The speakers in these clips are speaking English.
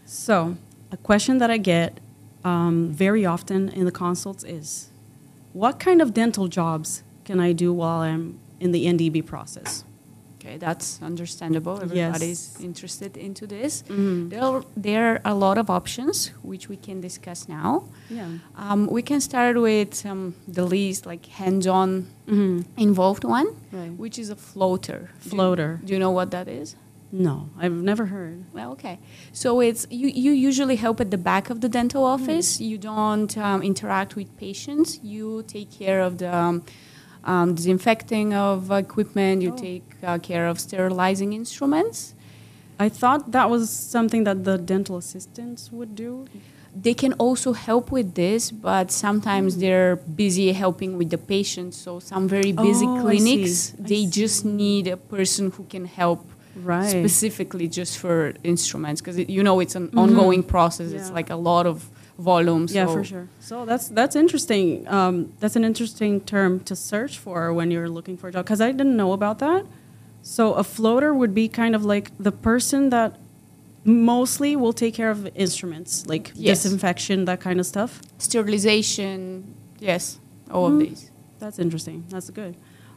So, a question that I get very often in the consults is, what kind of dental jobs can I do while I'm in the NDB process? Okay, that's understandable. Everybody's interested into this. Mm-hmm. There are a lot of options which we can discuss now. Yeah. We can start with the least like hands-on involved one, Right. which is a floater. Floater. Do you know what that is? No, I've never heard. Well, okay. So it's you usually help at the back of the dental office. You don't interact with patients. You take care of the disinfecting of equipment. You take care of sterilizing instruments. I thought that was something that the dental assistants would do. They can also help with this, but sometimes they're busy helping with the patients. So some very busy clinics, they just need a person who can help specifically just for instruments, because it's an ongoing process. It's like a lot of volume. Yeah, for sure. So that's interesting. That's an interesting term to search for when you're looking for a job, because I didn't know about that. So a floater would be kind of like the person that mostly will take care of instruments, like disinfection, that kind of stuff. Sterilization, yes, all of these. That's interesting. That's good.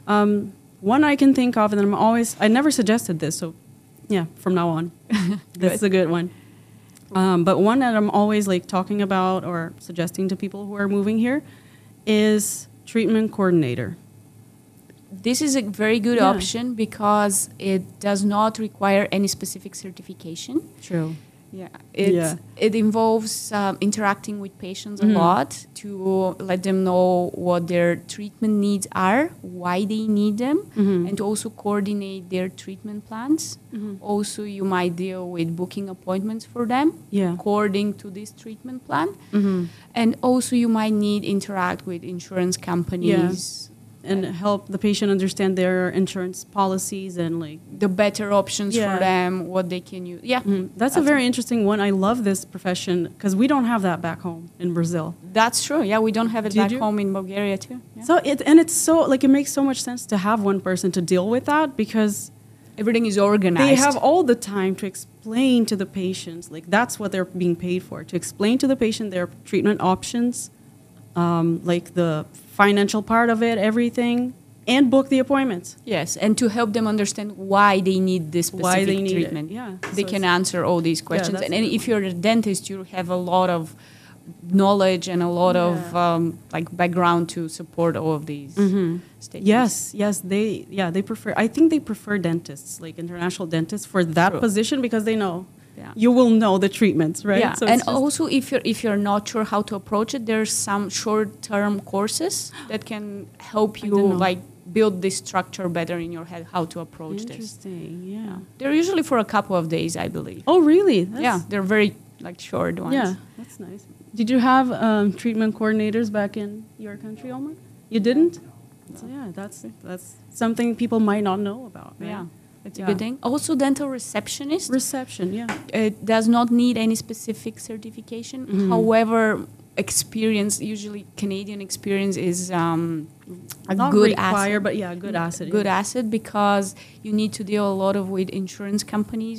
One I can think of, and I never suggested this, so yeah, from now on, this is a good one. But one that I'm always like talking about or suggesting to people who are moving here is treatment coordinator. This is a very good option because it does not require any specific certification. True. Yeah, it involves interacting with patients a lot to let them know what their treatment needs are, why they need them, and to also coordinate their treatment plans. Also, you might deal with booking appointments for them according to this treatment plan. And also, you might need interact with insurance companies. And help the patient understand their insurance policies and like the better options for them, what they can use. Yeah, that's a very interesting one. I love this profession because we don't have that back home in Brazil. That's true. Yeah, we don't have it back home in Bulgaria too. Yeah. So it's so like it makes so much sense to have one person to deal with that because everything is organized. They have all the time to explain to the patients, like that's what they're being paid for, to explain to the patient their treatment options, like the financial part of it, everything, and book the appointments. Yes, and to help them understand why they need this specific treatment. They can answer all these questions. And if you're a dentist, you have a lot of knowledge and a lot of like background to support all of these statements. Yes, they prefer. I think they prefer dentists, like international dentists, for that position because they know. You will know the treatments, right? Yeah, so and also if you're not sure how to approach it, there's some short-term courses that can help you like build this structure better in your head, how to approach this. Interesting, yeah. They're usually for a couple of days, I believe. Oh, really? They're very like short ones. Yeah, that's nice. Did you have treatment coordinators back in your country, Omar? You didn't? No. So yeah, that's something people might not know about. Right? Yeah. It's a good thing. Also, dental receptionist. It does not need any specific certification. However, usually Canadian experience is a not good require, asset. But good asset. Good asset because you need to deal a lot with insurance companies.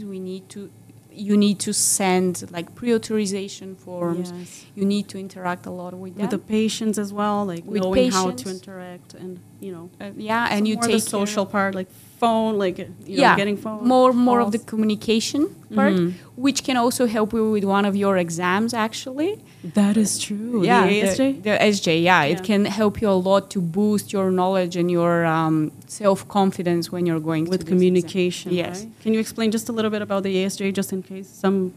You need to send like pre-authorization forms. Yes. You need to interact a lot with them. With the patients as well, like with knowing how to interact and and you take the social part, like phone, like getting phone. More of the communication part, which can also help you with one of your exams. Actually, that is true. Yeah, the ASJ. The SJ. It can help you a lot to boost your knowledge and your self-confidence when you're going with communication. Yes. Right? Can you explain just a little bit about the ASJ, just in case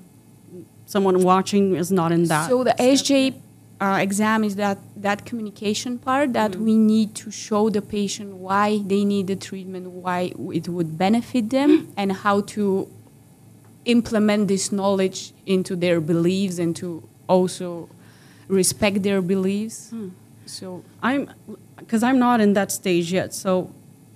someone watching is not in that? So the ASJ exam is that communication part that we need to show the patient why they need the treatment, why it would benefit them, and how to implement this knowledge into their beliefs and to also respect their beliefs. So because I'm not in that stage yet. So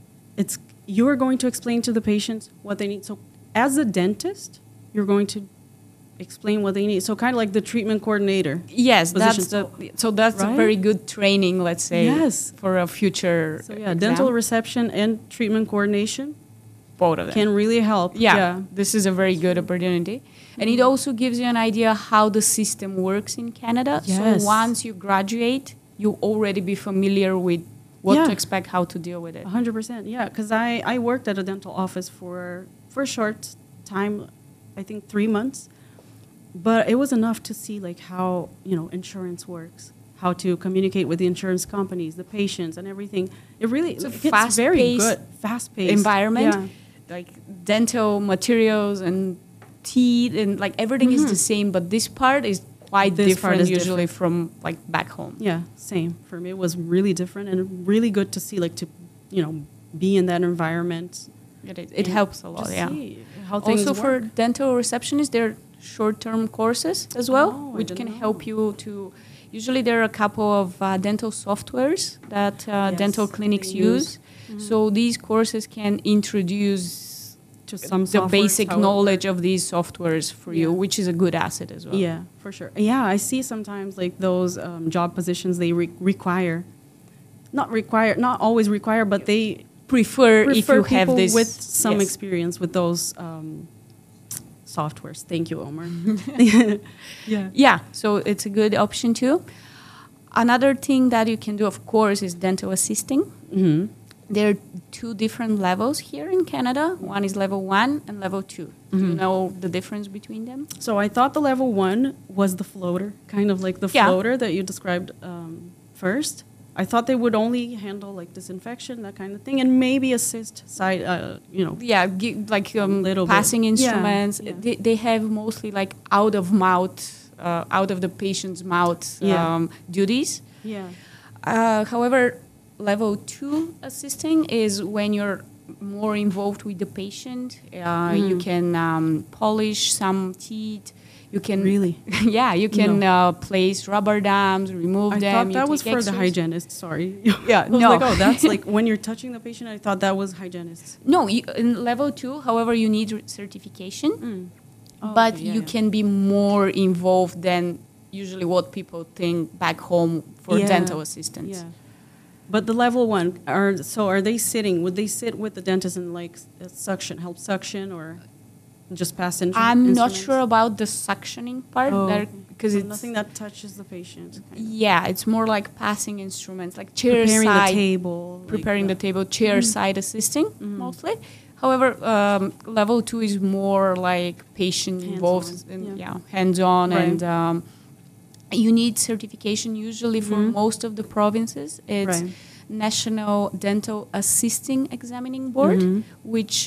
you're going to explain to the patients what they need. So as a dentist, you're going to explain what they need. So kind of like the treatment coordinator. Yes, that's a very good training, let's say, for a future So dental reception and treatment coordination. both of them. can really help. Yeah, this is a very good opportunity. And it also gives you an idea how the system works in Canada. Yes. So once you graduate, you already be familiar with what Yeah. to expect, how to deal with it. 100%. Yeah, because I worked at a dental office for a short time, I think 3 months, but it was enough to see like how insurance works, how to communicate with the insurance companies, the patients, and everything. It really It's a it's very fast-paced good, fast-paced environment, Yeah. like dental materials and teeth and like everything is the same, but this part is quite This part different is usually from like back home. Yeah, same. For me, it was really different and really good to see, like, to, be in that environment. It helps a lot, Just yeah. see how things Also for work. dental receptionists, there are short-term courses as well, Oh, I which didn't can know. help you to. Usually, there are a couple of dental softwares that Yes, dental clinics they use. So these courses can introduce To some the softwares, basic how it knowledge of these softwares for you, Yeah. which is a good asset as well. Yeah, for sure. Yeah, I see sometimes like those job positions they require, not always require, but they Prefer if prefer you have people this with some yes. experience with those softwares. Thank you, Omar. Yeah. Yeah, so it's a good option too. Another thing that you can do, of course, is dental assisting. Hmm. There are two different levels here in Canada. One is level 1 and level 2. Do you know the difference between them? So I thought the level 1 was the floater, kind of like the Yeah. floater that you described first. I thought they would only handle like disinfection, that kind of thing, and maybe assist side, Yeah, like little bit. passing Yeah, instruments. yeah. They have mostly like out of the patient's mouth Yeah. duties. Yeah. However, level 2 assisting is when you're more involved with the patient. You can polish some teeth. You can Really? yeah, you can place rubber dams, remove I them. thought you that was take for the X-rays. hygienist. Sorry. Yeah, I was no. like, oh, that's like when you're touching the patient. I thought that was hygienists. No, in level 2, however, you need certification, Oh, but okay, yeah, you yeah. can be more involved than usually what people think back home for Yeah, dental assistants. Yeah. But the level 1 are they sitting? Would they sit with the dentist and like help suction, or just pass I'm not sure about the suctioning part because it's nothing that touches the patient. yeah, it's more like passing instruments, like chair Preparing side, the table. preparing the like table, chair side assisting mostly. However, level 2 is more like patient involved, Hands-on, and, yeah. hands-on, Right. and you need certification usually for most of the provinces. It's Right. National Dental Assisting Examining Board, which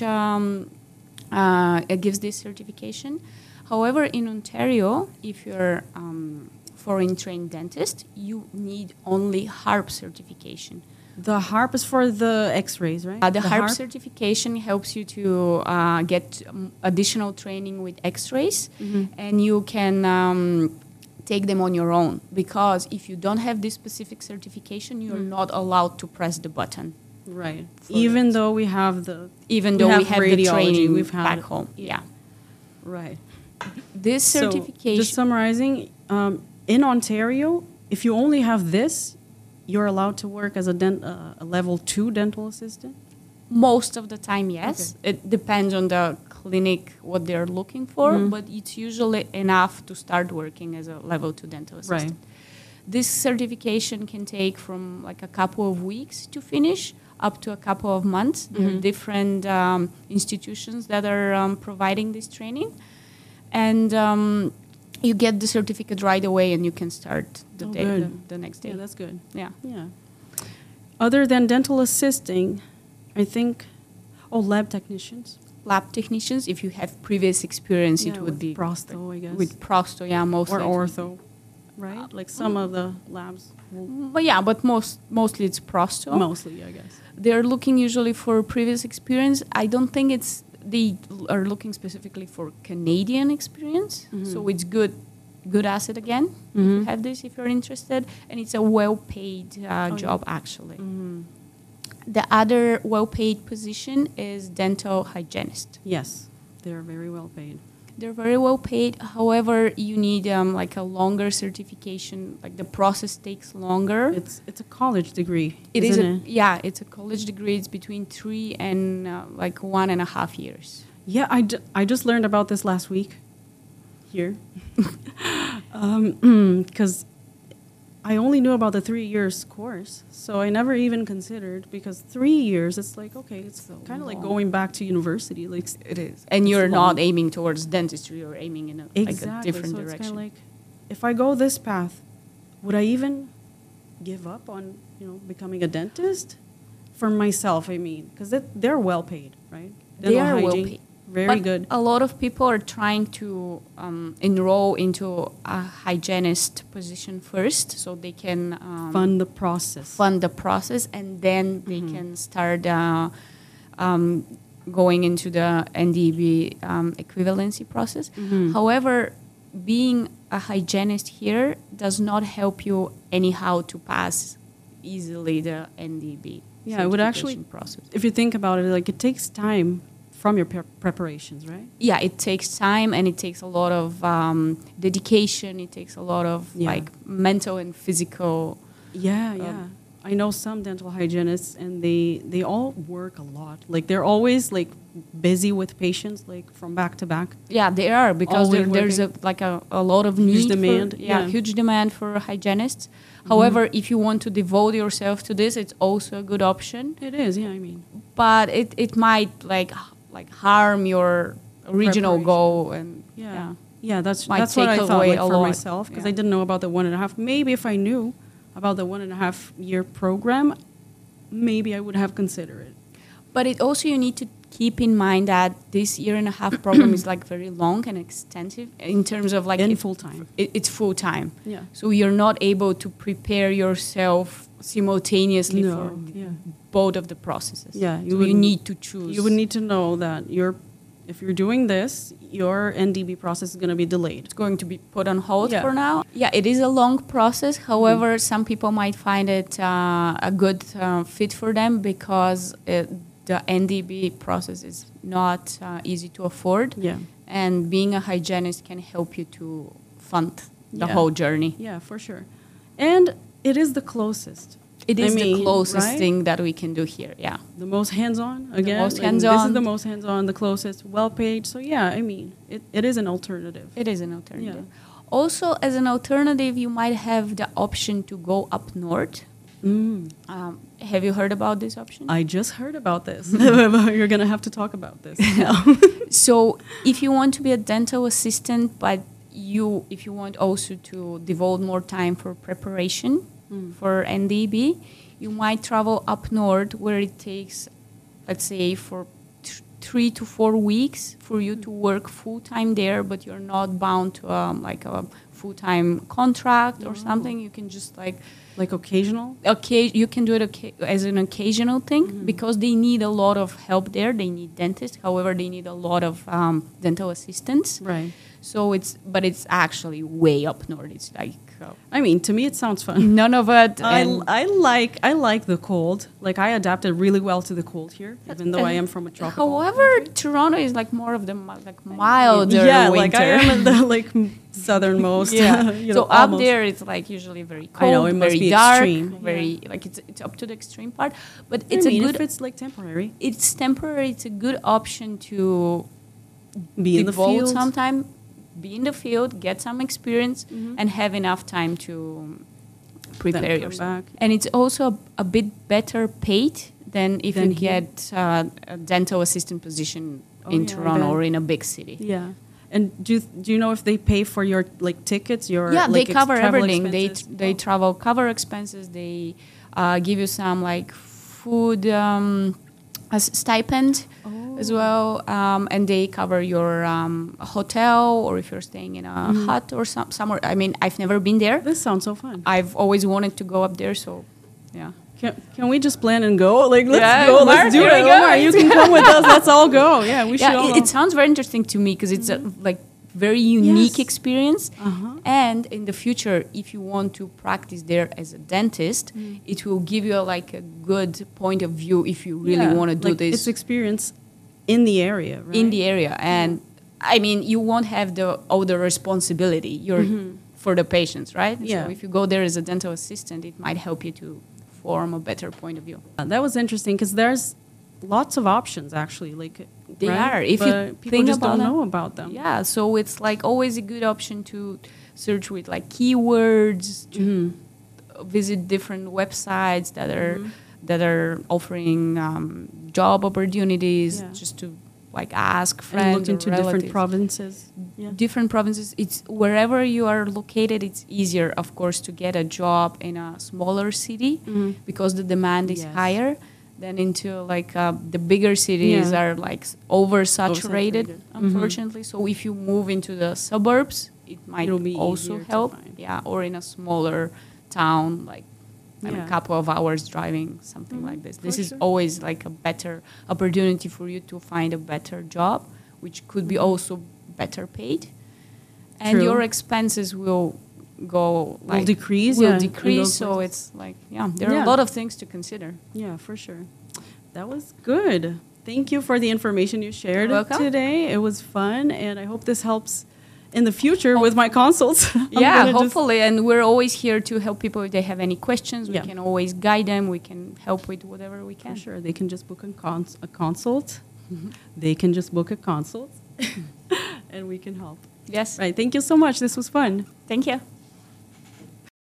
it gives this certification. However, in Ontario, if you're foreign trained dentist, you need only HARP certification. The HARP is for the X-rays, right? The HARP certification helps you to get additional training with X-rays, and you can take them on your own. Because if you don't have this specific certification, you're not allowed to press the button. Right. Even though we have the Even though we have the radiology, training we've had back it. home. Yeah. right. This certification. So, just summarizing, in Ontario, if you only have this, you're allowed to work as a level 2 dental assistant. Most of the time, yes. It depends on the clinic, what they're looking for, but it's usually enough to start working as a level 2 dental assistant. Right. This certification can take from like a couple of weeks to finish up to a couple of months. There are different institutions that are providing this training. And you get the certificate right away and you can start the next day. Yeah, that's good. Yeah. Yeah. Other than dental assisting, I think, lab technicians. Lab technicians, if you have previous experience, it would with be prosto, I guess. with prosto, yeah, mostly. or ortho, right? Like some of the labs. But mostly it's prosto. Mostly, I guess. They're looking usually for previous experience. I don't think they are looking specifically for Canadian experience. So it's good asset again. If you have this, if you're interested, and it's a well-paid job actually. The other well-paid position is dental hygienist. Yes, they're very well paid. They're very well paid. However, you need like a longer certification. Like the process takes longer. It's a college degree. It is isn't it? yeah, it's a college degree. It's between 3 and like 1.5 years. Yeah, I just learned about this last week here. Because I only knew about the 3 years course, so I never even considered, because 3 years, it's like, okay, it's So kind of like long. going back to university. Like It is, and it's you're long. not aiming towards dentistry. You're aiming in Exactly. like a different so it's direction. kind of like, if I go this path, would I even give up on becoming a dentist? For myself, I mean, because they're well paid, right? They Dental are well hygiene, paid. very But good. a lot of people are trying to enroll into a hygienist position first, so they can Fund the process. fund the process, and then they Mm-hmm. can start going into the NDB equivalency process. Mm-hmm. However, being a hygienist here does not help you anyhow to pass easily the NDB. Yeah, it would actually- certification process. If you think about it, like, it takes time from your preparations, right? Yeah, it takes time, and it takes a lot of dedication. It takes a lot of Yeah. like mental and physical. Yeah. I know some dental hygienists, and they all work a lot. Like, they're always like busy with patients, like from back to back. Yeah, they are, because Always there's a lot of need. demand, For, yeah. huge demand for hygienists. However, if you want to devote yourself to this, it's also a good option. It is, yeah. I mean, But it might like harm your original Preparation. goal, and yeah. That's Might what I take thought, away like, a for lot, myself, because yeah. I didn't know about the 1.5. Maybe if I knew about the 1.5 year program, maybe I would have considered it. But it also, you need to keep in mind that this 1.5 program is like very long and extensive in terms of like In if- full time. It's full time. Yeah. So you're not able to prepare yourself simultaneously No, for yeah. both of the processes. Yeah, you so you wouldn't- need to choose. You would need to know that if you're doing this, your NDB process is going to be delayed. It's going to be put on hold Yeah. for now. Yeah, it is a long process. However, some people might find it a good fit for them, because the NDB process is not easy to afford. Yeah. And being a hygienist can help you to fund the Yeah. whole journey. Yeah, for sure. And it is the closest. It is I mean, the closest right? thing that we can do here. Yeah. The most hands-on, again. most like, This is hands-on. the most hands-on, the closest, well-paid. So, yeah, I mean, it is an alternative. It is an alternative. Also, as an alternative, you might have the option to go up north. Have you heard about this option? I just heard about this. You're going to have to talk about this. So if you want to be a dental assistant, but if you want also to devote more time for preparation for NDB, you might travel up north, where it takes, let's say, for 3 to 4 weeks for you to work full-time there, but you're not bound to like a full-time contract or something. You can just like occasional? you can do it as an occasional thing, because they need a lot of help there. They need dentists. However, they need a lot of dental assistants. Right. So it's actually way up north. It's like I mean, to me, it sounds fun. none of it. I like the cold. Like, I adapted really well to the cold here, even though I am from a tropical. However, Toronto is like more of the milder yeah, winter. like I am in the southernmost. Yeah. you So know, up almost. there, it's like usually very I cold, know, it must very be dark, extreme. very like it's up to the extreme part. But I it's mean, a good. if it's like temporary, It's temporary. It's a good option to be in the devote field. some time, be in the field, get some experience, and have enough time to prepare Then come yourself. back. And it's also a bit better paid than if Than you here. get a dental assistant position Oh, in yeah, I Toronto bet. or in a big city. Yeah. And do you know if they pay for your tickets? Your Yeah, they like, cover travel everything. expenses? They travel cover expenses. They give you some like food as stipend as well, and they cover your hotel, or if you're staying in a hut or somewhere. I mean, I've never been there. This sounds so fun. I've always wanted to go up there, so yeah. Can we just plan and go? Like, let's Yeah, go. Omar, Let's do here it. we go. Omar, you can come with us. Let's all go. Yeah, we should Yeah, all it sounds very interesting to me, because it's a like very unique Yes. experience. Uh-huh. And in the future, if you want to practice there as a dentist, it will give you like a good point of view if you really Yeah, want to do like, this It's experience in the area, right? in the area. And I mean, you won't have all the responsibility. You're for the patients, right? Yeah. So if you go there as a dental assistant, it might help you to form a better point of view. That was interesting because there's lots of options actually. Like They right? are. If But you people think just about don't them. know about them. Yeah, so it's like always a good option to search with like keywords, to visit different websites that are offering job opportunities, Yeah. just to like ask And friends look into or different relatives. provinces. Yeah. Different provinces. It's wherever you are located. It's easier, of course, to get a job in a smaller city because the demand is Yes. higher than into like the bigger cities Yeah. are like oversaturated, Oversaturated. unfortunately. So if you move into the suburbs, it might It'll be also easier to help. find. Yeah, or in a smaller town, like a Yeah. couple of hours driving, something like this. This for is sure. always like a better opportunity for you to find a better job, which could be also better paid, and True. your expenses will go like Will decrease, will yeah, in decrease. those So places. it's like there are Yeah. a lot of things to consider. Yeah, for sure. That was good. Thank you for the information you shared You're welcome. today. It was fun, and I hope this helps in the future with my consults. I'm Yeah, gonna just- hopefully, and we're always here to help people if they have any questions. We Yeah. can always guide them. We can help with whatever we For can. sure, they can just book a consult. They can just book a consult, and we can help. Yes. Right. Thank you so much. This was fun. Thank you.